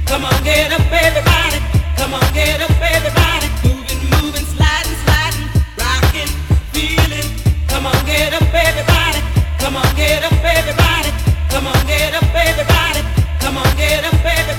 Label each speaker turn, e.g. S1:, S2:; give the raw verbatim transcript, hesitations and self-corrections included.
S1: Come on, get up, everybody. Come on, get up, everybody. Moving, moving, sliding, sliding, rocking, feeling. Come on, get up, everybody. Come on, get up, everybody. Come on, get up, everybody. Come on, get up, everybody.